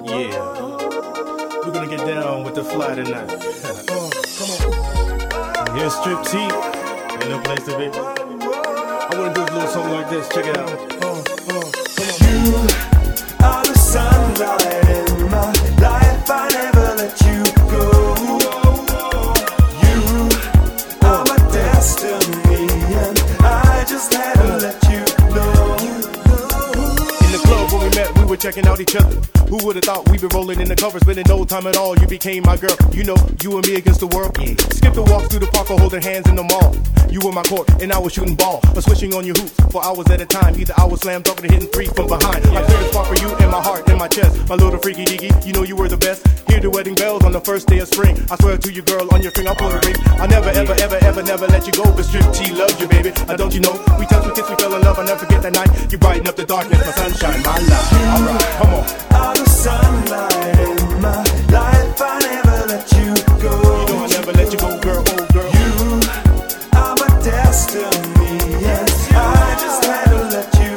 Yeah, we're gonna get down with the fly tonight. Come on. Here's Strip T. Ain't no place to be. I wanna do a little something like this. Check it out. You are the sunlight in my life. I never let you go. You are my destiny, and I just had to let you know. In the club when we met, we were checking out each other. Who would've thought we'd be rolling in the covers, spending no time at all? You became my girl. You know, you and me against the world. Yeah. Skip the walk through the park or holding hands in the mall. You were my court and I was shooting ball, or switching on your hoops for hours at a time. Either I was slam dunking or hitting three from behind. I cleared a spot for you in my heart, in my chest. My little freaky deaky, you know you were the best. Hear the wedding bells on the first day of spring. I swear to you, girl, on your finger I'll put a ring. I never, ever, ever, ever, never let you go. But Strip T loves you, baby. Now don't you know? We touched, we kissed, we fell in love. I'll never forget that night. You brighten up the darkness, my sunshine, my light. Alright, come on. Are the sunlight in my life. I never let you go. You know I never let you go, girl, oh girl. You are my destiny, and I just had to let you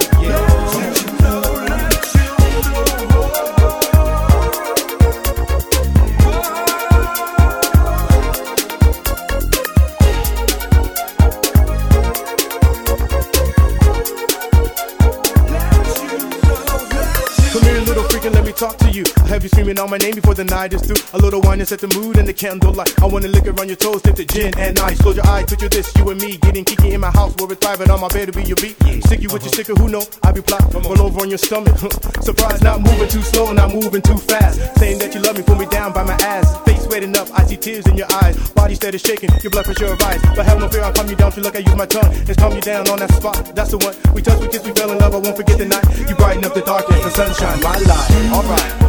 Come here, little freak, and let me talk to you. I have you screaming out my name before the night is through. A little wine and set the mood and the candlelight. I wanna lick around your toes, dip the gin and ice. Close your eyes, picture this, you and me getting kiki in my house where it's private. On my bed to be your beat. Stick you with your sticker, who know? I be plot, roll over on your stomach. Surprise, not moving too slow, not moving too fast. Saying that you love me, pull me down by my ass. Face wetting up, I see tears in your eyes. Body steady shaking, your blood pressure rise. But have no fear, I'll calm you down. Feel like I use my tongue and calm you down on that spot. That's the one. We touch, we kiss, we fell in love. I won't forget the night. You brighten up the darkness, the sunshine, my life. Alright.